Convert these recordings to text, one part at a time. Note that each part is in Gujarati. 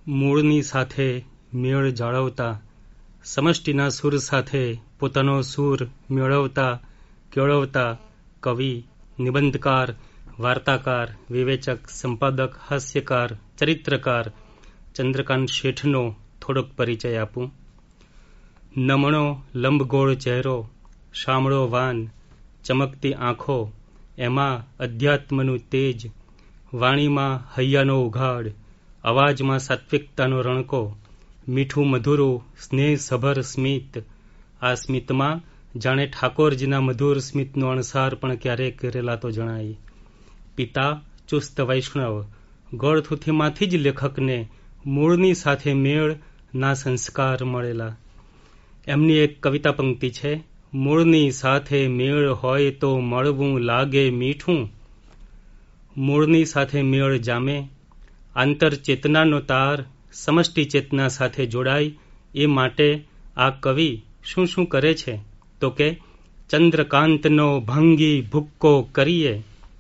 મૂળની સાથે મેળ જાળવતા, સમષ્ટિના સૂર સાથે પોતાનો સૂર મેળવતા કેળવતા કવિ, નિબંધકાર, વાર્તાકાર, વિવેચક, સંપાદક, હાસ્યકાર, ચરિત્રકાર ચંદ્રકાંત શેઠનો થોડોક પરિચય આપું. નમણો લંબગોળ ચહેરો, શામળો વાન, ચમકતી આંખો, એમાં અધ્યાત્મનું તેજ, વાણીમાં હૈયાનો ઉઘાડ, અવાજમાં સાત્વિકતાનો રણકો, મીઠું મધુરું સ્નેહસભર સ્મિત. આ સ્મિતમાં જાણે ઠાકોરજીના મધુર સ્મિતનો અણસાર પણ ક્યારેક રેલાતો જણાય. પિતા ચુસ્ત વૈષ્ણવ, ગળથુથીમાંથી જ લેખકને મૂળની સાથે મેળ ના સંસ્કાર મળેલા. એમની એક કવિતા પંક્તિ છે, મૂળની સાથે મેળ હોય તો મળવું લાગે મીઠું. મૂળની સાથે મેળ જામે, આંતર ચેતનાનો તાર સમષ્ટિ ચેતના સાથે જોડાય. એ માટે આ કવિ શું શું કરે છે તો કે ચંદ્રકાંતનો ભાંગી ભૂક્કો કરીએ.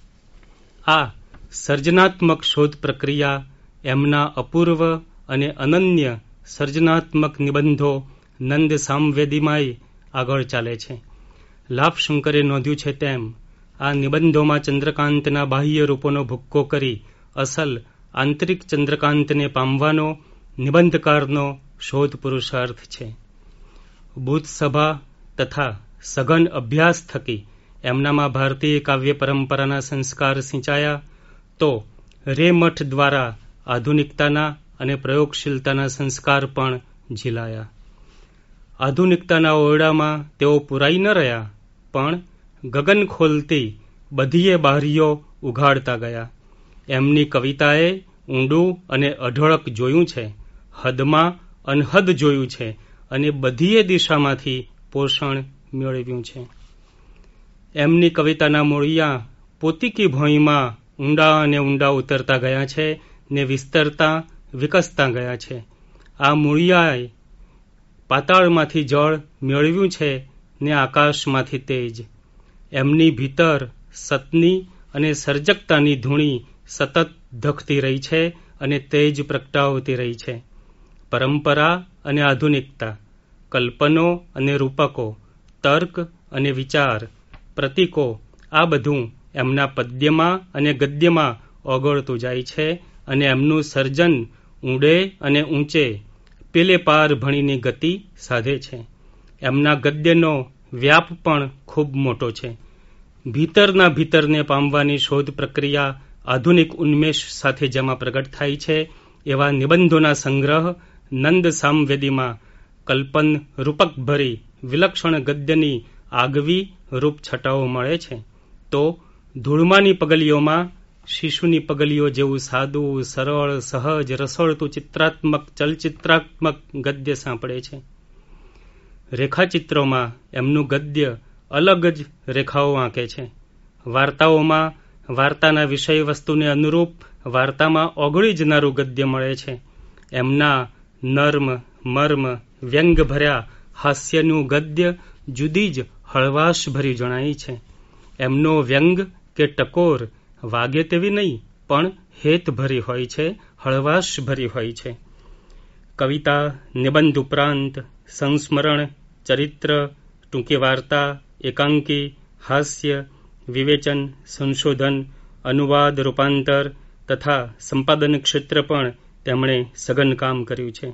આ સર્જનાત્મક શોધ પ્રક્રિયા એમના અપૂર્વ અને અનન્ય સર્જનાત્મક નિબંધો નંદ સામવેદીમાંય આગળ ચાલે છે. લાભશંકરે નોંધ્યું છે તેમ આ નિબંધોમાં ચંદ્રકાંતના બાહ્ય રૂપોનો ભૂક્કો કરી અસલ આંતરિક ચંદ્રકાંતને પામવાનો નિબંધકારનો શોધ પુરુષાર્થ છે. બુદ્ધસભા તથા સઘન અભ્યાસ થકી એમનામાં ભારતીય કાવ્ય પરંપરાના સંસ્કાર સિંચાયા તો રેમઠ દ્વારા આધુનિકતાના અને પ્રયોગશીલતાના સંસ્કાર પણ ઝીલાયા. આધુનિકતાના ઓરડામાં તેઓ પુરાઈ ન રહ્યા, પણ ગગન ખોલતી બધીએ બારીઓ ઉઘાડતા ગયા. એમની કવિતાએ ઊંડું અને અઢળક જોયું છે, હદમાં અનહદ જોયું છે અને બધીએ દિશામાંથી પોષણ મેળવ્યું છે. એમની કવિતાના મૂળિયા પોતીકી ભોંયમાં ઊંડા અને ઊંડા ઉતરતા ગયા છે ને વિસ્તરતા વિકસતા ગયા છે. આ મૂળિયાએ પાતાળમાંથી જળ મેળવ્યું છે ને આકાશમાંથી તેજ. એમની ભીતર સતની અને સર્જકતાની ધૂણી સતત ધખતી રહી છે અને તેજ પ્રગટાવતી રહી છે. પરંપરા અને આધુનિકતા, કલ્પનો અને રૂપકો, તર્ક અને વિચાર, પ્રતીકો, આ બધું એમના પદ્યમાં અને ગદ્યમાં ઓગળતું જાય છે અને એમનું સર્જન ઊંડે અને ઊંચે પેલે પાર ભણીની ગતિ સાધે છે. એમના ગદ્યનો વ્યાપ પણ ખૂબ મોટો છે. ભીતરના ભીતરને પામવાની શોધ પ્રક્રિયા આધુનિક ઉન્મેષ સાથે જેમાં પ્રગટ થાય છે એવા નિબંધોના સંગ્રહ નંદ સામવેદીમાં કલ્પન રૂપક ભરી વિલક્ષણ ગદ્યની આગવી રૂપ છટાઓ મળે છે. તો ધૂળમાની પગલીઓમાં શિશુની પગલીઓ જેવું સાદું, સરળ, સહજ, રસોડતું ચિત્રાત્મક ચલચિત્રાત્મક ગદ્ય સાંપડે છે. રેખાચિત્રોમાં એમનું ગદ્ય અલગ જ રેખાઓ આંકે છે. વાર્તાઓમાં વાર્તાના વિષય વસ્તુને અનુરૂપ વાર્તામાં ઓગળી જનારું ગદ્ય મળે છે. એમના નર્મ, મર્મ, વ્યંગ ભર્યા હાસ્યનું ગદ્ય જુદી જ હળવાશ ભરી જણાય છે. એમનો વ્યંગ કે ટકોર વાગે તેવી નહીં, પણ હેત ભરી હોય છે, હળવાશ ભરી હોય છે. કવિતા, નિબંધ ઉપરાંત સંસ્મરણ, ચરિત્ર, ટૂંકી વાર્તા, એકાંકી, હાસ્ય, વિવેચન, સંશોધન, અનુવાદ, રૂપાંતર તથા સંપાદન ક્ષેત્ર પણ તેમણે સઘન કામ કર્યું છે.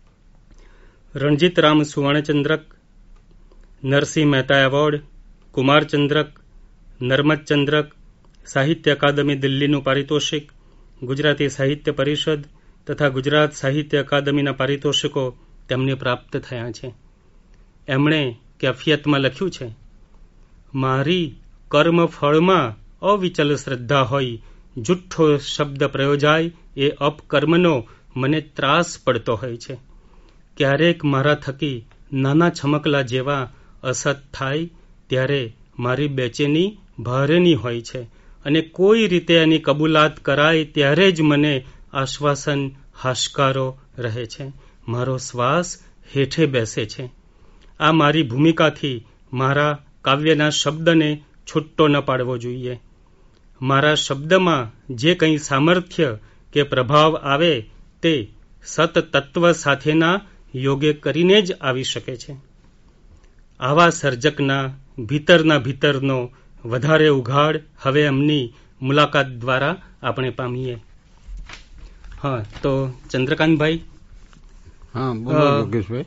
રણજીતરામ સુવર્ણચંદ્રક, નરસિંહ મહેતા એવોર્ડ, કુમારચંદ્રક, નર્મદચંદ્રક, સાહિત્ય અકાદમી દિલ્હીનું પારિતોષિક, ગુજરાતી સાહિત્ય પરિષદ તથા ગુજરાત સાહિત્ય અકાદમીના પારિતોષિકો તેમને પ્રાપ્ત થયા છે. એમણે કેફિયતમાં લખ્યું છે, મારી કર્મ ફળમાં અવિચલ શ્રદ્ધા હોય, જુઠ્ઠો શબ્દ પ્રયોજાય એ અપકર્મનો મને ત્રાસ પડતો હોય છે. ક્યારેક મારા થકી નાના છમકલા જેવા અસત થાય ત્યારે મારી બેચેની ભારેની હોય છે અને કોઈ રીતે એની કબૂલાત કરાય ત્યારે જ મને આશ્વાસન હાશકારો રહે છે. મારો શ્વાસ હેઠે બેસે છે. આ મારી ભૂમિકાથી મારા કાવ્યના શબ્દને છૂટ્ટો ન પાડવો જોઈએ. મારા શબ્દમાં જે કંઈ સામર્થ્ય કે પ્રભાવ આવે તે સત તત્વ સાથેના યોગે કરીને જ આવી શકે છે. આવા સર્જકના ભીતરનો વધારે ઉઘાડ હવે એમની મુલાકાત દ્વારા આપણે પામીએ. હા, તો ચંદ્રકાંતભાઈ. હા, બોલો યોગેશભાઈ.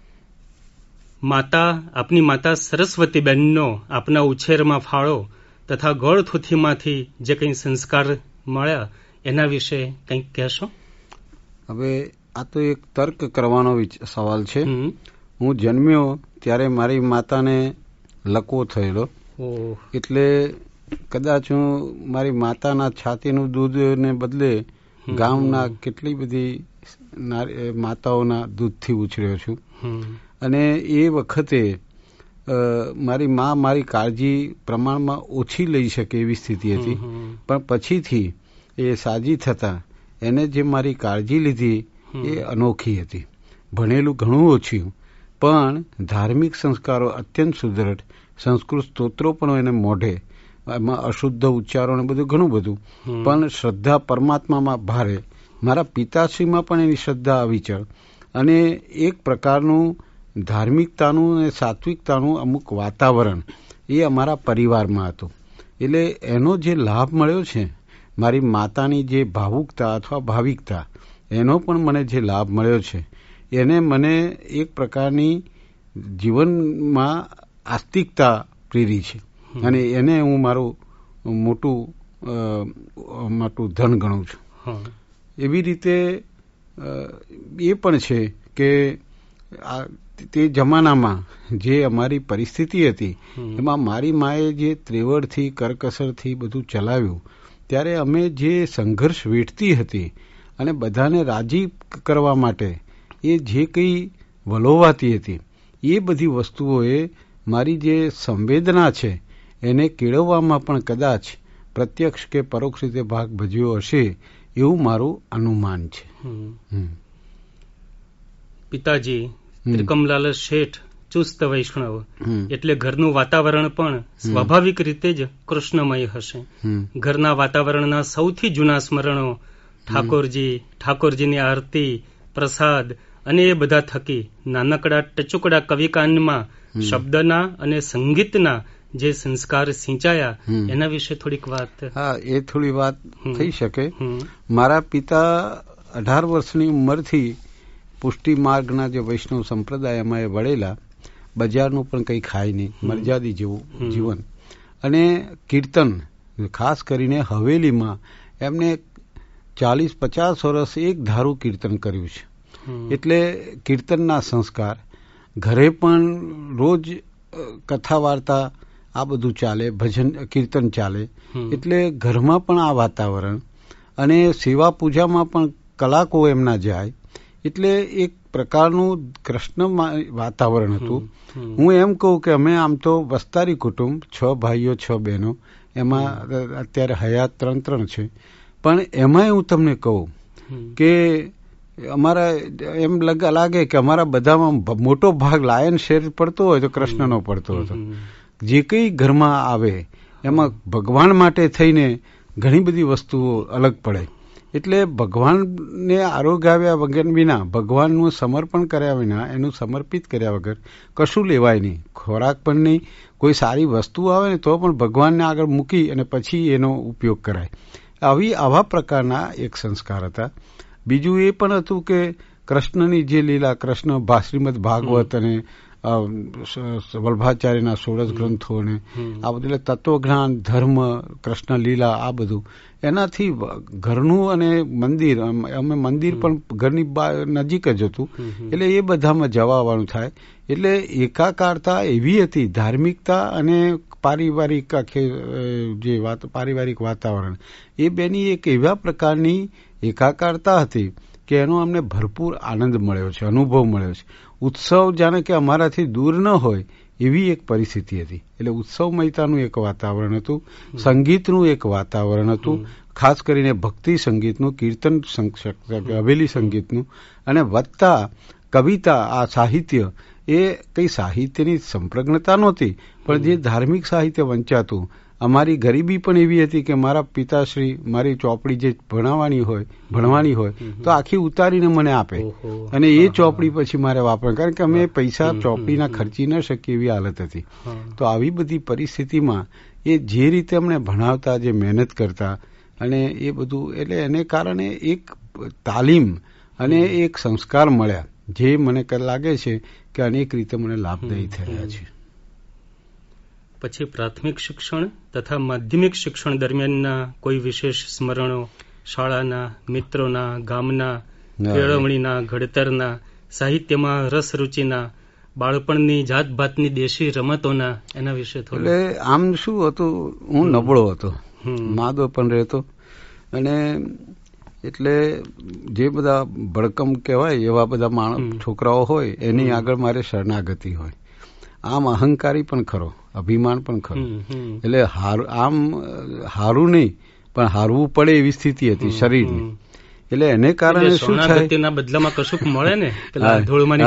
આપની માતા સરસ્વતીબેનનો આપના ઉછેરમાં ફાળો તથા ગળથુથીમાંથી જે કંઈ સંસ્કાર મળ્યા એના વિશે કંઈક કહેશો? હવે આ તો એક તર્ક કરવાનો સવાલ છે. હું જન્મ્યો ત્યારે મારી માતાને લકવો થયેલો, એટલે કદાચ હું મારી માતાના છાતીનું દૂધને બદલે ગામના કેટલી બધી માતાઓના દૂધથી ઉછર્યો છું. અને એ વખતે મારી મા મારી કાળજી પ્રમાણમાં ઓછી લઈ શકે એવી સ્થિતિ હતી, પણ પછીથી એ સાજી થતા એને જે મારી કાળજી લીધી એ અનોખી હતી. ભણેલું ઘણું ઓછું, પણ ધાર્મિક સંસ્કારો અત્યંત સુદૃઢ. સંસ્કૃત સ્તોત્રો પણ એને મોઢે, એમાં અશુદ્ધ ઉચ્ચારો ને બધું ઘણું બધું, પણ શ્રદ્ધા પરમાત્મામાં ભારે. મારા પિતાશ્રીમાં પણ એની શ્રદ્ધા અવિચળ, અને એક પ્રકારનું ધાર્મિકતાનું અને સાત્વિકતાનું અમુક વાતાવરણ એ અમારા પરિવારમાં હતું. એટલે એનો જે લાભ મળ્યો છે, મારી માતાની જે ભાવુકતા અથવા ભાવિકતા, એનો પણ મને જે લાભ મળ્યો છે, એને મને એક પ્રકારની જીવનમાં આસ્તિકતા પ્રેરી છે, અને એને હું મારું મોટું ધન ગણું છું. એવી રીતે એ પણ છે કે તે જમાનામાં જે અમારી પરિસ્થિતિ હતી એમાં મારી માએ જે ત્રેવડથી કરકસરથી બધું ચલાવ્યું, ત્યારે અમે જે સંઘર્ષ વેઠતી હતી અને બધાને રાજી કરવા માટે એ જે કંઈ વલોવાતી હતી, એ બધી વસ્તુઓએ મારી જે સંવેદના છે એને કેળવવામાં પણ કદાચ પ્રત્યક્ષ કે પરોક્ષ રીતે ભાગ ભજવ્યો હશે એવું મારું અનુમાન છે. પિતાજી ત્રિકમલાલ શેઠ ચુસ્ત વૈષ્ણવ, એટલે ઘરનું વાતાવરણ પણ સ્વાભાવિક રીતે જ કૃષ્ણમય હશે. ઘરના વાતાવરણના સૌથી જૂના સ્મરણો ઠાકોરજીની આરતી, પ્રસાદ અને એ બધા થકી નાનકડા ટચુકડા કવિકાંડમાં શબ્દના અને સંગીતના જે સંસ્કાર સિંચાયા એના વિશે થોડીક વાત. હા, એ થોડી વાત થઈ શકે. મારા પિતા 18 વર્ષની ઉંમરથી પુષ્ટિ માર્ગના જે વૈષ્ણવ સંપ્રદાયમાં એ વળેલા, બજારનું પણ કંઈ ખાય નહીં, મર્યાદી જેવું જીવન, અને કીર્તન ખાસ કરીને હવેલીમાં એમને 40-50 વર્ષ એક ધારું કીર્તન કર્યું છે. એટલે કીર્તનના સંસ્કાર ઘરે પણ રોજ કથા વાર્તા આ બધું ચાલે, ભજન કીર્તન ચાલે, એટલે ઘરમાં પણ આ વાતાવરણ, અને સેવા પૂજામાં પણ કલાકો એમના જાય, એટલે એક પ્રકારનું કૃષ્ણ વાતાવરણ હતું. હું એમ કહું કે અમે આમ તો વસ્તારી કુટુંબ, 6 ભાઈઓ 6 બહેનો, એમાં અત્યારે હયાત 3 છે, પણ એમાંય હું તમને કહું કે અમારા એમ લાગે કે અમારા બધામાં મોટો ભાગ લાયન શેર પડતો હોય તો કૃષ્ણનો પડતો હતો. જે કંઈ ઘરમાં આવે એમાં ભગવાન માટે થઈને ઘણી બધી વસ્તુઓ અલગ પડે. એટલે ભગવાનને આરોગ્યાવ્યા વગર વિના, ભગવાનનું સમર્પણ કર્યા વિના, એનું સમર્પિત કર્યા વગર કશું લેવાય નહીં. ખોરાક પણ નહીં, કોઈ સારી વસ્તુ આવે ને તો પણ ભગવાનને આગળ મૂકી અને પછી એનો ઉપયોગ કરાય. આવા પ્રકારના એક સંસ્કાર હતા. બીજું એ પણ હતું કે કૃષ્ણની જે લીલા, કૃષ્ણ શ્રીમદ ભાગવત અને વલ્ભાચાર્યના 16 ગ્રંથો અને આ બધું, એટલે તત્વજ્ઞાન, ધર્મ, કૃષ્ણ લીલા, આ બધું એનાથી ઘરનું અને મંદિર, અમે મંદિર પણ ઘરની નજીક જ હતું, એટલે એ બધામાં જવાવાનું થાય. એટલે એકાકારતા એવી હતી, ધાર્મિકતા અને પારિવારિક પારિવારિક વાતાવરણ, એ બેની એક એવા પ્રકારની એકાકારતા હતી કે એનો અમને ભરપૂર આનંદ મળ્યો છે, અનુભવ મળ્યો છે. ઉત્સવ જાણે કે અમારાથી દૂર ન હોય એવી એક પરિસ્થિતિ હતી. એટલે ઉત્સવમયતાનું એક વાતાવરણ હતું, સંગીતનું એક વાતાવરણ હતું, ખાસ કરીને ભક્તિ સંગીતનું, કીર્તન હવેલી સંગીતનું, અને વત્તા કવિતા, આ સાહિત્ય, એ કંઈ સાહિત્યની સંપ્રજ્ઞતા નહોતી, પણ જે ધાર્મિક સાહિત્ય વંચાતું અમારી ગરીબી પણ એવી હતી કે મારા પિતાશ્રી મારી ચોપડી જે ભણવાની હોય તો આખી ઉતારીને મને આપે અને એ ચોપડી પછી મારે વાપરવાની, કારણ કે અમે પૈસા ચોપડીના ખર્ચી ન શકીએ એવી હાલત હતી. તો આવી બધી પરિસ્થિતિમાં એ જે રીતે અમને ભણાવતા, જે મહેનત કરતા અને એ બધું, એટલે એને કારણે એક તાલીમ અને એક સંસ્કાર મળ્યા જે મને લાગે છે કે અનેક રીતે મને લાભદાયી થયા છે. પછી પ્રાથમિક શિક્ષણ તથા માધ્યમિક શિક્ષણ દરમિયાનના કોઈ વિશેષ સ્મરણો, શાળાના, મિત્રોના, ગામના, કેળવણીના, ઘડતરના, સાહિત્યમાં રસ રૂચિના, બાળપણની જાતભાતની દેશી રમતોના, એના વિશે થોડું. એટલે આમ શું હતું, હું નબળો હતો, માદો પણ રહેતો, અને એટલે જે બધા ભડકમ કહેવાય એવા બધા છોકરાઓ હોય એની આગળ મારે શરણાગતિ હોય. આમ અહંકારી પણ ખરો, અભિમાન પણ ખરો, એટલે આમ હારું નહીં પણ હારવું પડે એવી સ્થિતિ હતી શરીરની. એટલે એને કારણે શું થાય, બદલામાં કશુંક મળે ને, એ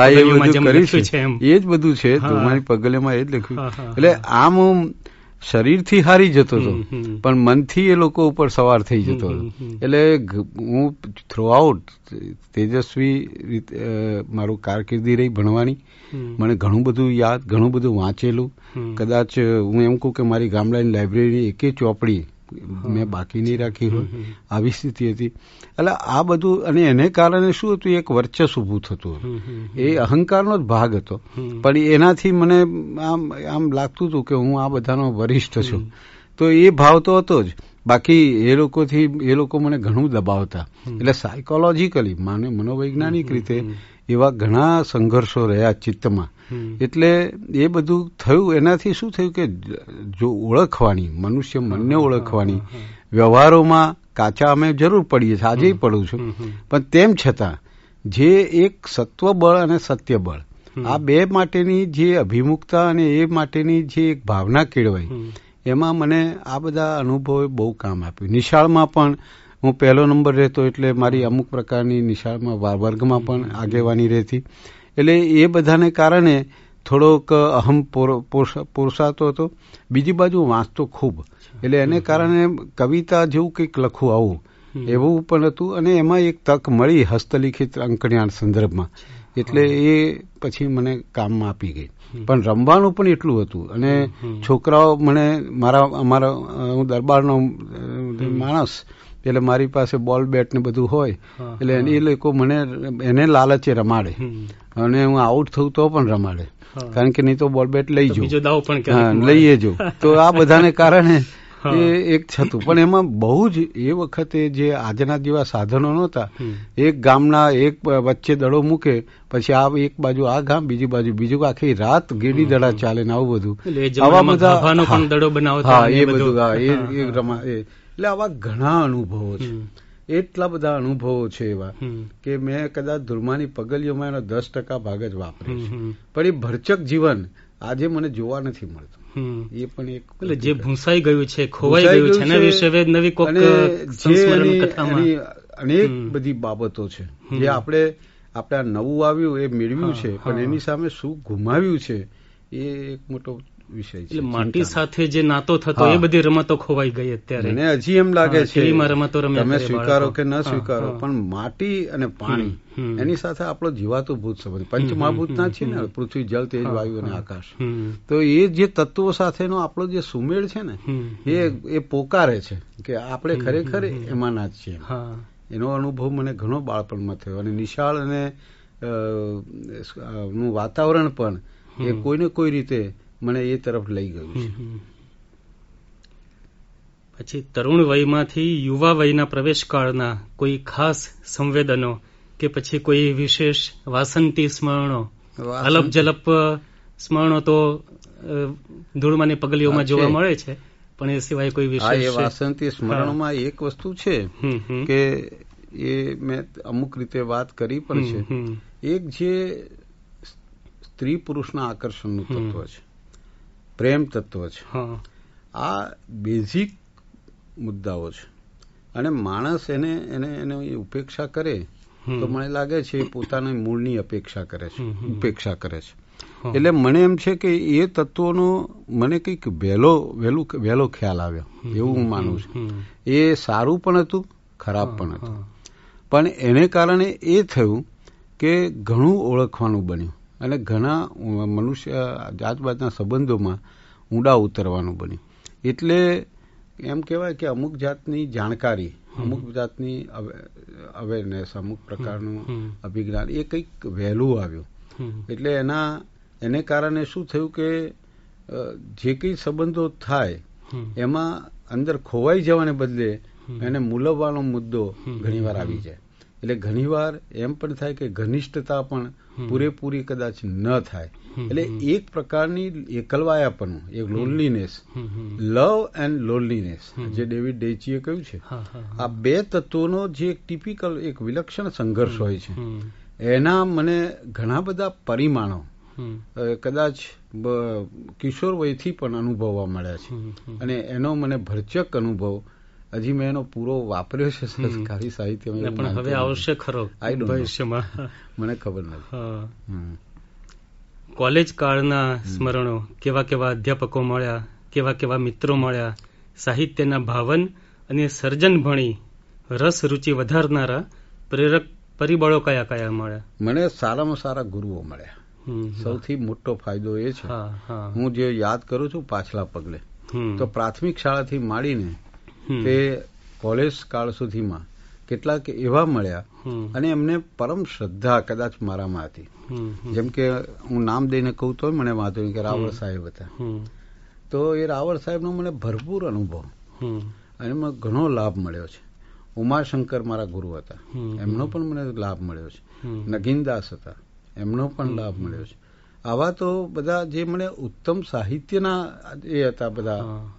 જ બધું છે ધોળમાની પગલીમાં એ જ લખ્યું. એટલે આમ શરીરથી હારી જતો હતો પણ મનથી એ લોકો ઉપર સવાર થઈ જતો હતો. એટલે હું થ્રુઆઉટ તેજસ્વી મારું કારકિર્દી રહી ભણવાની. મને ઘણું બધું યાદ, ઘણું બધું વાંચેલું. કદાચ હું એમ કહું કે મારી ગામડાની લાઇબ્રેરીની એકે ચોપડી મેં બાકી નહીં રાખી હોય, આવી સ્થિતિ હતી. એટલે આ બધું, અને એને કારણે શું હતું, એક વર્ચસ્વ ઊભું થતું હતું. એ અહંકારનો જ ભાગ હતો પણ એનાથી મને આમ લાગતું હતું કે હું આ બધાનો વરિષ્ઠ છું. તો એ ભાવ તો હતો જ, બાકી એ લોકો મને ઘણું દબાવતા. એટલે સાયકોલોજીકલી, મનોવૈજ્ઞાનિક રીતે એવા ઘણા સંઘર્ષો રહ્યા ચિત્તમાં. એટલે એ બધું થયું. એનાથી શું થયું કે જો ઓળખવાની, મનુષ્ય મનને ઓળખવાની, વ્યવહારોમાં કાચા અમે જરૂર પડીએ છીએ, આજે પડું છું, પણ તેમ છતાં જે એક સત્વ બળ અને સત્ય બળ, આ બે માટેની જે અભિમુખતા અને એ માટેની જે એક ભાવના કેળવાઈ, એમાં મને આ બધા અનુભવોએ બહુ કામ આપ્યું. નિશાળમાં પણ હું પહેલો નંબર રહેતો, એટલે મારી અમુક પ્રકારની નિશાળમાં વર્ગમાં પણ આગેવાની રહેતી. એટલે એ બધાને કારણે થોડોક અહમ પોષાતો હતો. બીજી બાજુ વાંચતો ખૂબ, એટલે એને કારણે કવિતા જેવું કંઈક લખવું આવું એવું પણ હતું. અને એમાં એક તક મળી હસ્તલિખિત અંકણિયાળ સંદર્ભમાં, એટલે એ પછી મને કામમાં આપી ગઈ. પણ રમવાનું પણ એટલું હતું. અને છોકરાઓ મને હું દરબારનો માણસ, એટલે મારી પાસે બોલ બેટ ને બધું હોય, એટલે એ લોકો મને એને લાલચે રમાડે, અને હું આઉટ થયું તો પણ રમાડે, કારણ કે નહીં તો બોલ બેટ લઈ જવું, લઈએ જવું. તો આ બધાને કારણે એ એક થતું. પણ એમાં બહુ જ એ વખતે જે આજના જેવા સાધનો નહોતા. એક ગામના એક વચ્ચે દડો મૂકે, પછી આ એક બાજુ આ ગામ, બીજી બાજુ બીજું, આખી રાત ગેડી દડા ચાલે ને આવું બધું. આવા બધા એ બધું એટલે આવા ઘણા અનુભવો છે. એટલા બધા અનુભવો છે એવા કે મેં કદાચ ધૂળમાની પગલીઓમાં એનો 10% ભાગ જ વાપર્યો છે. પણ એ ભરચક જીવન આજે મને જોવા નથી મળતું. એ પણ એક જે ભૂંસાઈ ગયું છે, ખોવાઈ ગયું છે, એના વિશે નવી કોક સંસ્મરણ કથામાં અનેક બધી બાબતો છે જે આપણે આ નવું આવ્યું એ મેળવ્યું છે, પણ એની સામે શું ગુમાવ્યું છે એ એક મોટો વિષય છે. માટી સાથે જે નાતો થતો એ બધી રમતો ખોવાઈ ગઈ અત્યારે. મને હજી એમ લાગે છે, રમતો તમે સ્વીકારો કે ન સ્વીકારો, પણ માટી અને પાણી એની સાથે આપણો જીવાતો ભૂત સંબંધ, પંચમહાભૂત ના છે ને, પૃથ્વી, જળ, તેજ, વાયુ અને આકાશ. તો એ જે તત્વો સાથેનો આપણો જે સુમેળ છે ને, એ પોકારે છે કે આપણે ખરેખર એમાંના જ છીએ. એનો અનુભવ મને ઘણો બાળપણમાં થયો. અને નિશાળ અને નું વાતાવરણ પણ એ કોઈને કોઈ રીતે મને એ તરફ લઈ ગયું છે. પછી તરુણ વયમાંથી યુવા વયના પ્રવેશકાળના કોઈ ખાસ સંવેદનો કે પછી કોઈ વિશેષ વાસંતી સ્મરણો, અલપ જલપ સ્મરણો તો ધૂળમાની પગલીઓમાં જોવા મળે છે, પણ એ સિવાય કોઈ વિશેષ? એ વાસંતી સ્મરણોમાં એક વસ્તુ છે કે એ મેં અમુક રીતે વાત કરી પણ છે. એક જે સ્ત્રી પુરુષના આકર્ષણનું તત્વ છે, પ્રેમ તત્વ છે, આ બેઝિક મુદ્દાઓ છે. અને માણસ એને ઉપેક્ષા કરે તો મને લાગે છે પોતાની મૂળની ઉપેક્ષા કરે છે. એટલે મને એમ છે કે એ તત્વોનો મને કંઈક વહેલો ખ્યાલ આવ્યો એવું હું માનું છું. એ સારું પણ હતું, ખરાબ પણ હતું, પણ એને કારણે એ થયું કે ઘણું ઓળખવાનું બન્યું અને ઘણા મનુષ્ય જાતભાતના સંબંધોમાં ઊંડા ઉતરવાનું બન્યું. એટલે એમ કહેવાય કે અમુક જાતની જાણકારી, અમુક જાતની અવેરનેસ, અમુક પ્રકારનું અભિજ્ઞાન એ કંઈક વહેલું આવ્યું. એટલે એને કારણે શું થયું કે જે કંઈ સંબંધો થાય એમાં અંદર ખોવાઈ જવાને બદલે એને મૂલવવાનો મુદ્દો ઘણીવાર આવી જાય. એટલે ઘણીવાર એમ પણ થાય કે ઘનિષ્ઠતા પણ પૂરેપૂરી કદાચ ન થાય. એટલે એક પ્રકારની એકલવાયાપણું, એક લોનલીનેસ, લવ એન્ડ લોનલીનેસ, જે ડેવિડ ડેચીએ કહ્યું છે, આ બે તત્વોનો જે એક ટિપિકલ એક વિલક્ષણ સંઘર્ષ હોય છે, એના મને ઘણા બધા પરિમાણો કદાચ કિશોર વયથી પણ અનુભવવા મળ્યા છે. અને એનો મને ભરચક અનુભવ, હજી મેં એનો પૂરો વાપર્યો છે કાવ્ય સાહિત્યમાં, પણ હવે આવશે ખરો ભવિષ્યમાં, મને ખબર નથી. કોલેજ કાળના સ્મરણો, કેવા કેવા અધ્યાપકો મળ્યા, કેવા કેવા મિત્રો મળ્યા, સાહિત્યના ભાવન અને સર્જન ભણી રસ રુચિ વધારનારા પ્રેરક પરિબળો કયા કયા મળ્યા? મને સારામાં સારા ગુરુઓ મળ્યા. સૌથી મોટો ફાયદો એ છે, હું જે યાદ કરું છું પાછલા પગલે, તો પ્રાથમિક શાળાથી માંડીને તે કોલેજ કાળ સુધીમાં કેટલાક એવા મળ્યા અને એમને પરમ શ્રદ્ધા કદાચ મારામાં હતી. જેમ કે હું નામ દઈને કહું તો મને વાંધો નહીં કે રાવળ સાહેબ હતા. તો એ રાવળ સાહેબનો મને ભરપૂર અનુભવ અને મને ઘણો લાભ મળ્યો છે. ઉમાશંકર મારા ગુરુ હતા, એમનો પણ મને લાભ મળ્યો છે. નગીનદાસ હતા, એમનો પણ લાભ મળ્યો છે. આવા તો બધા જે મને ઉત્તમ સાહિત્યના એ હતા, બધા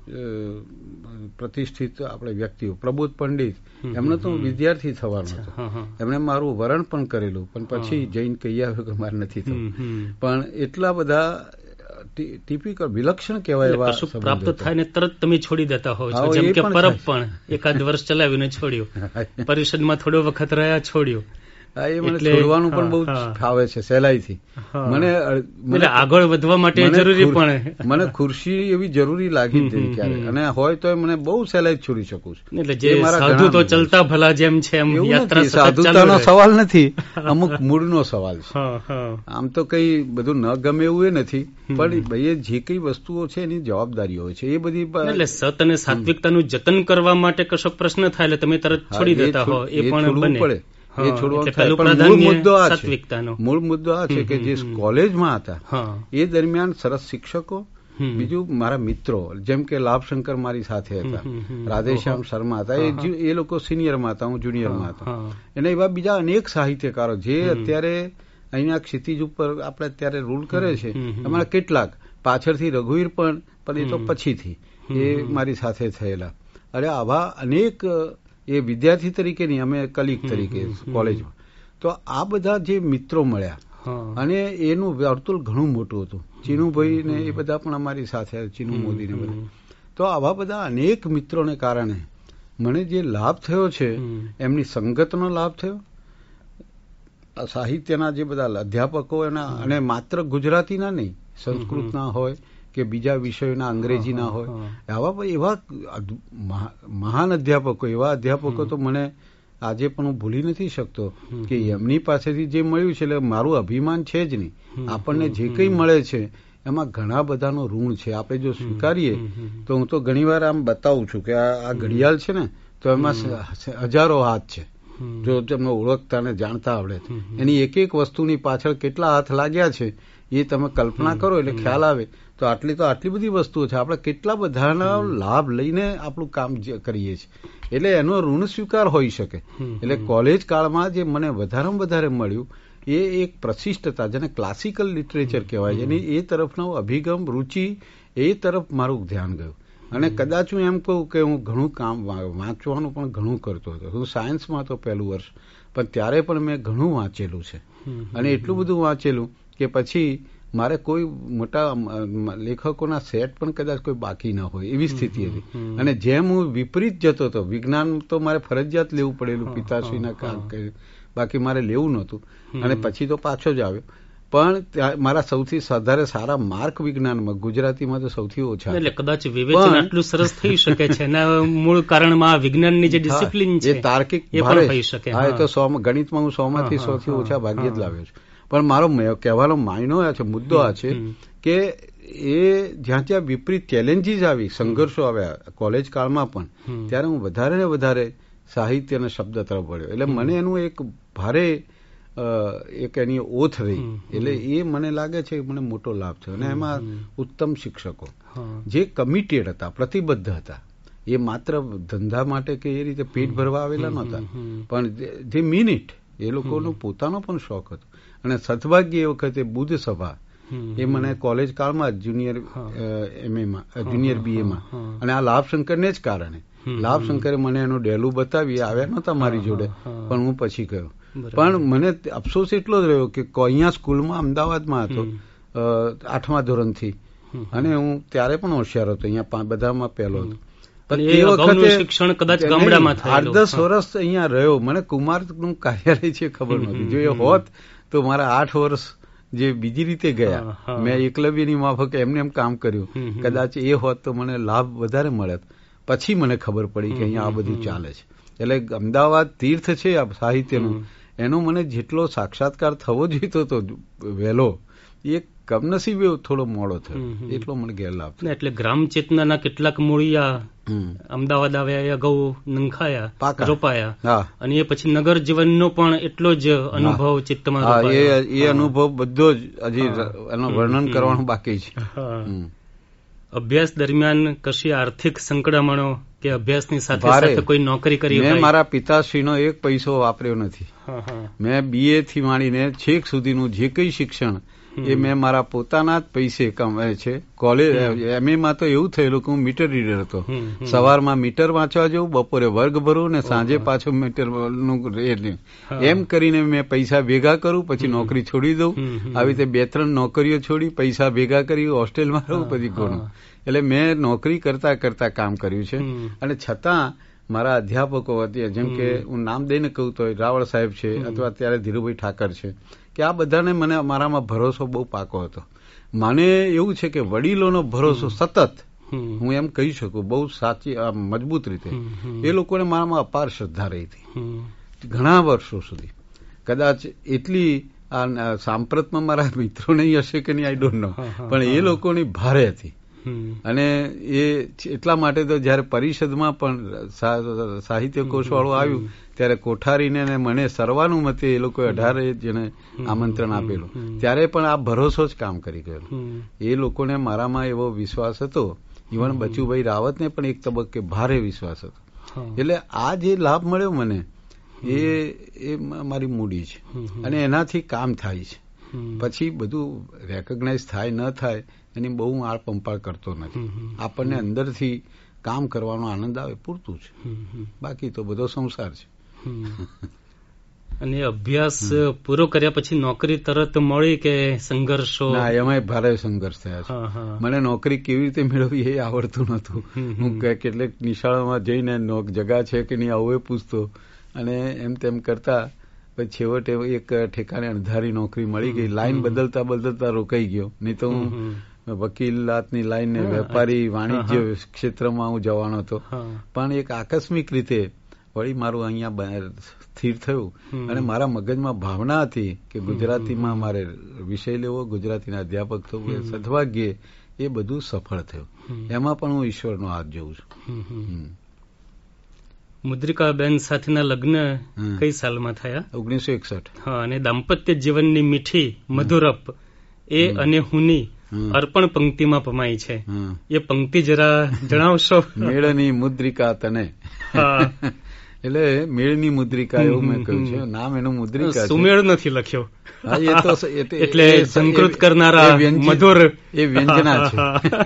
પ્રતિષ્ઠિત આપણે વ્યક્તિઓ. પ્રબોધ પંડિત, એમનો તો વિદ્યાર્થી થવાનો હતો, એમણે મારું વરણ પણ કરેલું, પણ પછી જઈને કહી આવ્યું કે મારે નથી થયું. પણ એટલા બધા ટિપિકલ વિલક્ષણ કહેવાય એવા પ્રાપ્ત થાય ને તરત તમે છોડી દેતા હોવ છો. જેમ કે પરબ પણ એકાદ વર્ષ ચલાવીને છોડ્યું, પરિષદમાં થોડો વખત રહ્યા, છોડ્યું. એ મને છોડવાનું પણ બહુ ફાવે છે સહેલાઈથી. મને આગળ વધવા માટે જરૂરી પણ મને ખુરશી એવી જરૂરી લાગી જ નહીં ક્યારે, અને હોય તો મને બહુ સહેલાઈ છોડી શકું છું. એટલે જે સાધુ તો ચલતા ભલા જેમ છે એમ યાત્રા સાધુતાનો સવાલ નથી, અમુક મૂળનો સવાલ છે. આમ તો કઈ બધું ન ગમે એવું એ નથી, પણ ભાઈ જે કઈ વસ્તુઓ છે એની જવાબદારી હોય છે એ બધી. એટલે સત અને સાત્વિકતાનું જતન કરવા માટે કશો પ્રશ્ન થાય એટલે તમે તરત છોડી દેતા હો, એ પણ પડે. એ છોડવાનું મૂળ મુદ્દો આ છે કે જે કોલેજમાં હતા એ દરમિયાન સરસ શિક્ષકો, બીજું મારા મિત્રો, જેમ કે લાભશંકર મારી સાથે હતા, રાધેશ્યામ શર્મા હતા, એ લોકો સિનિયરમાં હતા, હું જુનિયરમાં હતા. અને એવા બીજા અનેક સાહિત્યકારો જે અત્યારે અહીંયા ક્ષિતિજ ઉપર આપણે અત્યારે રૂલ કરે છે, અમારા કેટલાક પાછળથી રઘુવીર પણ એ તો પછીથી એ મારી સાથે થયેલા. અરે આવા અનેક, એ વિદ્યાર્થી તરીકે નહીં, અમે કલીગ તરીકે કોલેજમાં. તો આ બધા જે મિત્રો મળ્યા અને એનું વર્તુળ ઘણું મોટું હતું. ચીનુભાઈ ને એ બધા પણ અમારી સાથે, ચીનુ મોદી ને બધા. તો આવા બધા અનેક મિત્રોને કારણે મને જે લાભ થયો છે, એમની સંગતનો લાભ થયો. સાહિત્યના જે બધા અધ્યાપકો એના, અને માત્ર ગુજરાતીના નહીં, સંસ્કૃતના હોય કે બીજા વિષયોના, અંગ્રેજીના હોય, આવા એવા મહાન અધ્યાપકો, એવા અધ્યાપકો તો મને આજે પણ હું ભૂલી નથી શકતો કે એમની પાસેથી જે મળ્યું છે, એટલે મારું અભિમાન છે જ નહીં. આપણને જે કંઈ મળે છે એમાં ઘણા બધાનો ઋણ છે. આપણે જો સ્વીકારીએ તો, હું તો ઘણીવાર આમ બતાવું છું કે આ ઘડિયાળ છે ને, તો એમાં હજારો હાથ છે. જો તમને ઓળખતા ને જાણતા આવડે, એની એક એક વસ્તુની પાછળ કેટલા હાથ લાગ્યા છે એ તમે કલ્પના કરો એટલે ખ્યાલ આવે. તો આટલી બધી વસ્તુઓ છે, આપણે કેટલા બધાના લાભ લઈને આપણું કામ કરીએ છીએ. એટલે એનો ઋણ સ્વીકાર હોઈ શકે. એટલે કોલેજ કાળમાં જે મને વધારેમાં વધારે મળ્યું એ એક પ્રશિષ્ટતા, જેને ક્લાસિકલ લિટરેચર કહેવાય છે, એની એ તરફનો અભિગમ, રુચિ, એ તરફ મારું ધ્યાન ગયું. અને કદાચ હું એમ કહું કે હું ઘણું કામ વાંચવાનું પણ ઘણું કરતો હતો. હું સાયન્સમાં હતો પહેલું વર્ષ, પણ ત્યારે પણ મેં ઘણું વાંચેલું છે. અને એટલું બધું વાંચેલું કે પછી મારે કોઈ મોટા લેખકોના સેટ પણ કદાચ કોઈ બાકી ન હોય એવી સ્થિતિ હતી. અને જેમ હું વિપરીત જતો હતો, વિજ્ઞાન તો મારે ફરજિયાત લેવું પડેલું પિતાશ્રીના કામ, બાકી મારે લેવું નહોતું. અને પછી તો પાછો જ આવ્યો. પણ મારા સૌથી વધારે સારા માર્ક વિજ્ઞાનમાં, ગુજરાતીમાં તો સૌથી ઓછા. એટલે કદાચ વિવેચન આટલું સરસ થઈ શકે છે એના મૂળ કારણમાં વિજ્ઞાનની જે ડિસિપ્લિન છે, તાર્કિક એ પણ થઈ શકે. હા, એ તો 100 ગણિતમાં હું 100 માંથી 100 થી ઓછા ભાગ્યે જ લાવ્યો છું. પણ મારો કહેવાનો માયનો આ છે, મુદ્દો આ છે કે એ જ્યાં જ્યાં વિપરીત ચેલેન્જીસ આવી, સંઘર્ષો આવ્યા કોલેજ કાળમાં પણ, ત્યારે હું વધારે ને વધારે સાહિત્ય અને શબ્દ તરફ વળ્યો. એટલે મને એનું એક ભારે એક એની ઓથ રહી. એટલે એ મને લાગે છે મને મોટો લાભ થયો. અને એમાં ઉત્તમ શિક્ષકો જે કમિટેડ હતા, પ્રતિબદ્ધ હતા, એ માત્ર ધંધા માટે કે એ રીતે પેટ ભરવા આવેલા નહોતા, પણ જે મિનિટ એ લોકોનો પોતાનો પણ શોખ હતો. અને સદભાગ્ય એ વખતે બુદ્ધ સભા, એ મને કોલેજ કાળમાં જુનિયર એમએમાં, જુનિયર બીએમાં, અને આ લાભશંકરને જ કારણે, લાભશંકરે મને એનું ડેલું બતાવી, આવ્યા નહોતા મારી જોડે, પણ હું પછી ગયો. પણ મને અફસોસ એટલો જ રહ્યો કે અહીંયા સ્કૂલમાં અમદાવાદમાં હતો 8મા ધોરણથી, અને હું ત્યારે પણ હોશિયાર હતો, અહીંયા બધામાં પહેલો હતો. પણ એ વખતે શિક્ષણ કદાચ ગામડામાં 8-10 વર્ષ અહીંયા રહ્યો. મને કુમારનું કાર્યાલય છે ખબર નહોતી. જો એ હોત તો મારા 8 વર્ષ જે બીજી રીતે ગયા, મેં એકલવ્યની માફક એમને એમ કામ કર્યું, કદાચ એ હોત તો મને લાભ વધારે મળે. પછી મને ખબર પડી કે અહીંયા આ બધું ચાલે છે. એટલે અમદાવાદ તીર્થ છે આ સાહિત્યનું, એનો મને જેટલો સાક્ષાત્કાર થવો જોઈતો હતો વહેલો, એ કમનસીબે થોડો મોડો થયો, એટલો મને ગેરલાભ થયો. એટલે ગ્રામ ચેતનાના કેટલાક મૂળિયા અમદાવાદ આવ્યા, અગાઉ નંખાયા, રોપાયા, અને એ પછી નગર જીવનનો પણ એટલો જ અનુભવ ચિત્તમાં. એ અનુભવ બધો જ હજી એનું વર્ણન કરવાનું બાકી છે. અભ્યાસ દરમિયાન કશી આર્થિક સંકળામણો કે અભ્યાસની સાથે સાથે કોઈ નોકરી કરી? મેં મારા પિતાશ્રીનો એક પૈસો વાપર્યો નથી. મેં BA થી માંડીને છેક સુધીનું જે કંઈ શિક્ષણ એ મેં મારા પોતાના જ પૈસે કમાય છે. કોલેજ MA તો એવું થયેલું કે હું મીટર રીડર હતો. સવારમાં મીટર વાંચવા જવું, બપોરે વર્ગ ભરું ને સાંજે પાછો મીટરનું એમ કરીને મેં પૈસા ભેગા કરું, પછી નોકરી છોડી દઉં. આવી રીતે 2-3 નોકરીઓ છોડી, પૈસા ભેગા કરી હોસ્ટેલમાં રહું, પછી ઘણું. એટલે મેં નોકરી કરતા કરતા કામ કર્યું છે. અને છતાં મારા અધ્યાપકો હતી, જેમ કે હું નામ દઈને કહું તો રાવળ સાહેબ છે, અથવા અત્યારે ધીરુભાઈ ઠાકર છે, કે આ બધાને મને મારામાં ભરોસો બહુ પાકો હતો. મને એવું છે કે વડીલોનો ભરોસો સતત, હું એમ કહી શકું બહુ સાચી મજબૂત રીતે, એ લોકોને મારામાં અપાર શ્રદ્ધા રહી હતી ઘણા વર્ષો સુધી. કદાચ એટલી સાંપ્રતમાં મારા મિત્રો નહીં હશે કે નહીં, આઈ ડોન્ટ નો, પણ એ લોકોની ભારે હતી. અને એ એટલા માટે તો જયારે પરિષદમાં પણ સાહિત્ય કોષ વાળું આવ્યું, ત્યારે કોઠારીને મને સર્વાનુમતે એ લોકોએ 18 જણે આમંત્રણ આપેલું, ત્યારે પણ આ ભરોસો જ કામ કરી ગયેલું. એ લોકોને મારામાં એવો વિશ્વાસ હતો. ઇવન બચુભાઈ રાવતને પણ એક તબક્કે ભારે વિશ્વાસ હતો. એટલે આ જે લાભ મળ્યો મને, એ મારી મૂડી છે, અને એનાથી કામ થાય છે. પછી બધું રેકોગ્નાઇઝ થાય ન થાય એની બહુ આળ પંપાળ કરતો નથી. આપણને અંદરથી કામ કરવાનો આનંદ આવે પૂરતું છે, બાકી તો બધો સંસાર છે. અને અભ્યાસ પૂરો કર્યા પછી નોકરી તરત મળી કે સંઘર્ષો? ના, એમાં ભારે સંઘર્ષ થયા છે. મને નોકરી કેવી રીતે મેળવવી એ આવડતું નહોતું. હું કેટલીક નિશાળોમાં જઈને જગા છે કે નહીં આવું એ પૂછતો, અને એમ તેમ કરતા પછી છેવટે એક ઠેકાણે અણધારી નોકરી મળી ગઈ. લાઈન બદલતા બદલતા રોકાઈ ગયો. નહીં તો હું વકીલાતની લાઈન ને વેપારી વાણિજ્ય ક્ષેત્રમાં હું જવાનો હતો. પણ એક આકસ્મિક રીતે વળી મારું અહીંયા સ્થિર થયું, અને મારા મગજમાં ભાવના હતી કે ગુજરાતીમાં મારે વિષય લેવો, ગુજરાતીના અધ્યાપક થવું. સદભાગ્યે એ બધું સફળ થયું. એમાં પણ હું ઈશ્વરનો હાથ જોઉં છું. મુદ્રિકાબેન સાથેના લગ્ન કઈ સાલમાં થયા? 1961. હા, અને દાંપત્ય જીવનની મીઠી મધુરપ એ અને હુંની અર્પણ પંક્તિમાં પમાઈ છે. એ પંક્તિ જરા જણાવશો? મેળની મુદ્રિકા તને. એટલે મેળની મુદ્રિકા એવું મેં કહ્યું છે. નામ એનું મુદ્રિકા, સુમેળ નથી લખ્યો. એટલે સંસ્કૃત કરનારા મધુર એ વ્યંજના છે.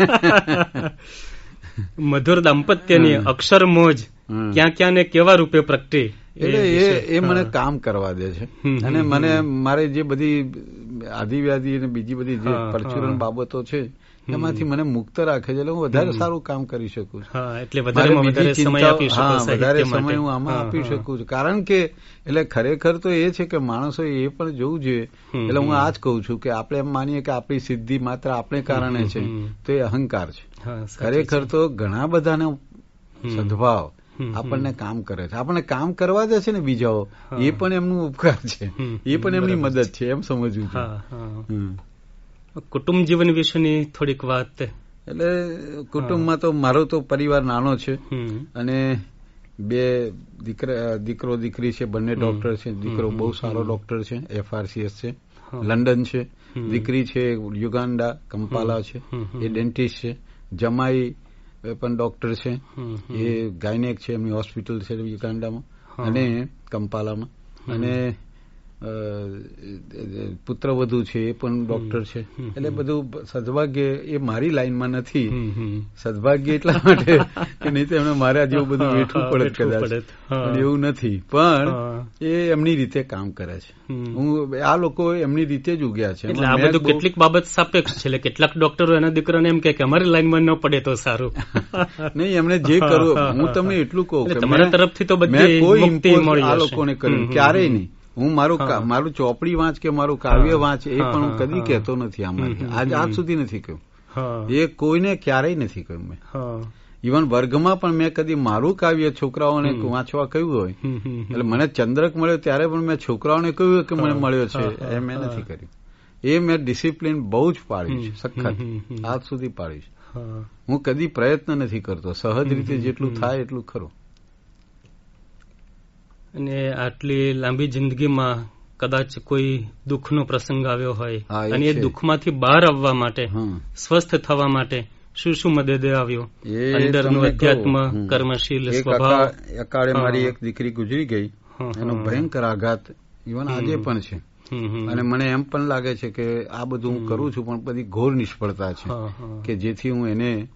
મધુર દાંપત્યની અક્ષર મોજ ક્યાં ક્યાં ને કેવા રૂપે પ્રગટે. એટલે એ મને કામ કરવા દે છે. અને મને મારે જે બધી આદિવ્યાધિ અને બીજી બધી જે પરચુરણ બાબતો છે એમાંથી મને મુક્ત રાખે છે, એટલે હું વધારે સારું કામ કરી શકું છું. એટલે વધારે સમય હું આમાં આપી શકું છું. કારણ કે એટલે ખરેખર તો એ છે કે માણસો એ પણ જોવું જોઈએ. એટલે હું આ જ કહું છું કે આપણે એમ માનીએ કે આપણી સિદ્ધિ માત્ર આપણે કારણે છે, તો એ અહંકાર છે. ખરેખર તો ઘણા બધાનો સદભાવ આપણને કામ કરે છે. આપણને કામ કરવા દે છે ને બીજાઓ, એ પણ એમનું ઉપકાર છે, એ પણ એમની મદદ છે, એમ સમજવું છે. કુટુંબ જીવન વિશેની થોડીક વાત. એટલે કુટુંબમાં તો મારો તો પરિવાર નાનો છે, અને 2 દીકરો દીકરી છે, બંને ડોક્ટર છે. દીકરો બહુ સારો ડોક્ટર છે, FRCS છે, લંડન છે. દીકરી છે યુગાન્ડા, કંપાલા છે, એ ડેન્ટિસ્ટ છે. જમાઈ પણ ડોક્ટર છે, એ ગાયનેક છે, એમની હોસ્પિટલ છે યુગાન્ડામાં અને કંપાલામાં. અને પુત્રવધુ છે, એ પણ ડોક્ટર છે. એટલે બધું સદભાગ્ય એ મારી લાઈનમાં નથી. સદભાગ્ય એટલા માટે કે નહીં તો એમને મારા જેવું બધું વેઠવું પડે કદાચ, પણ એવું નથી. પણ એ એમની રીતે કામ કરે છે. આ લોકો એમની રીતે જ ઉગ્યા છે. એટલે આ બધું કેટલીક બાબત સાપેક્ષ છે. કેટલાક ડોક્ટરો એના દીકરાને એમ કે અમારી લાઈનમાં ન પડે તો સારું. નહીં, એમને જે કરવું, હું તમને એટલું કહું કે તમારા તરફથી તો બધી મુક્તિ મળી આ લોકોને કર્યું ક્યારેય નહીં. હું મારું ચોપડી વાંચ કે મારું કાવ્ય વાંચ એ પણ હું કદી કહેતો નથી. આમાં આજ સુધી નથી કહ્યું. એ કોઈને ક્યારેય નથી કહ્યું મેં. ઇવન વર્ગમાં પણ મેં કદી મારું કાવ્ય છોકરાઓને વાંચવા કહ્યું હોય, એટલે મને ચંદ્રક મળ્યો ત્યારે પણ મેં છોકરાઓને કહ્યું કે મને મળ્યો છે, એ મેં નથી કર્યું. એ મેં ડિસિપ્લિન બહુ જ પાડ્યું છે, સખત આજ સુધી પાડ્યું છે. હું કદી પ્રયત્ન નથી કરતો, સહજ રીતે જેટલું થાય એટલું ખરું. અને આટલી લાંબી જિંદગીમાં કદાચ કોઈ દુઃખનો પ્રસંગ આવ્યો હોય અને એ દુઃખમાંથી બહાર આવવા માટે, સ્વસ્થ થવા માટે શું મદદ આવ્યો? અંદરનું અધ્યાત્મ, કર્મશીલ સ્વભાવ. અકાળે મારી એક દીકરી ગુજરી ગઈ, એનો ભયંકર આઘાત ઇવન આજે પણ છે. અને મને એમ પણ લાગે છે કે આ બધું હું કરું છું પણ બધી ઘોર નિષ્ફળતા છે, કે જેથી હું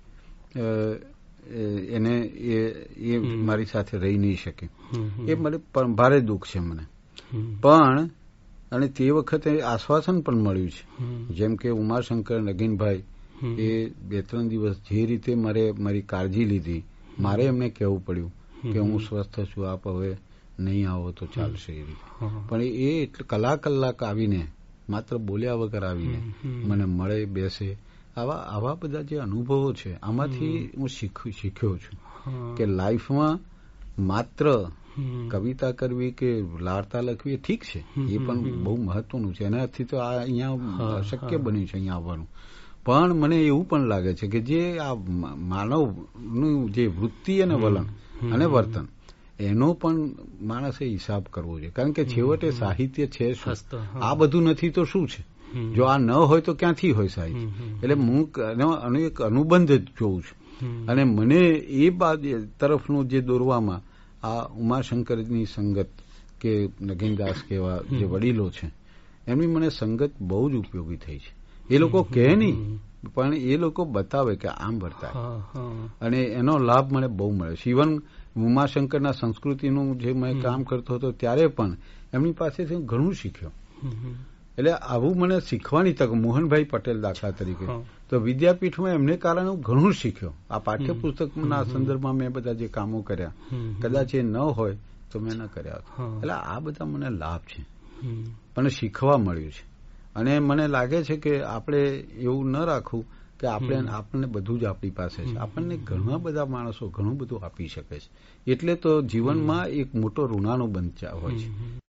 એને એ મારી સાથે રહી નહીં શકે. એ મને ભારે દુઃખ છે મને. પણ અને તે વખતે આશ્વાસન પણ મળ્યું છે. જેમ કે ઉમાશંકર નગીનભાઈ, એ 2-3 દિવસ જે રીતે મારી કાળજી લીધી, મારે એમને કહેવું પડ્યું કે હું સ્વસ્થ છું, આપ હવે નહીં આવો તો ચાલશે એ રીતે. પણ એ કલાક આવીને, માત્ર બોલ્યા વગર આવીને મને મળે, બેસે. આવા બધા જે અનુભવો છે, આમાંથી હું શીખ્યો છું કે લાઈફમાં માત્ર કવિતા કરવી કે વાર્તા લખવી એ ઠીક છે, એ પણ બહુ મહત્વનું છે. એનાથી તો આ અહીંયા શક્ય બન્યું છે અહીંયા આવવાનું. પણ મને એવું પણ લાગે છે કે જે આ માનવનું જે વૃત્તિ અને વલણ અને વર્તન, એનો પણ માણસે હિસાબ કરવો જોઈએ. કારણ કે છેવટે સાહિત્ય છે શું? આ બધું નથી તો શું છે? જો આ ન હોય તો ક્યાંથી હોય સાહિત્ય? એટલે હું એક અનુબંધ જ જોઉં છું. અને મને એ તરફનું જે દોરવામાં આ ઉમાશંકરની સંગત કે નગીનદાસ કેવા જે વડીલો છે, એમની મને સંગત બહુ જ ઉપયોગી થઈ છે. એ લોકો કહે નહીં, પણ એ લોકો બતાવે કે આમ વર્તાય, અને એનો લાભ મને બહુ મળ્યો છે. ઇવન ઉમાશંકરના સંસ્કૃતિનું જે મેં કામ કરતો હતો ત્યારે પણ એમની પાસેથી હું ઘણું શીખ્યો. એટલે આવું મને શીખવાની તક, મોહનભાઈ પટેલ દાખલા તરીકે, તો વિદ્યાપીઠમાં એમને કારણે હું ઘણું શીખ્યો. આ પાઠ્યપુસ્તકના સંદર્ભમાં મેં બધા જે કામો કર્યા, કદાચ એ ન હોય તો મેં ન કર્યા. એટલે આ બધા મને લાભ છે, મને શીખવા મળ્યું છે. અને મને લાગે છે કે આપણે એવું ન રાખવું કે આપણને બધું જ આપણી પાસે છે. આપણને ઘણા બધા માણસો ઘણું બધું આપી શકે છે. એટલે તો જીવનમાં એક મોટો ઋણાનો બંધ હોય છે.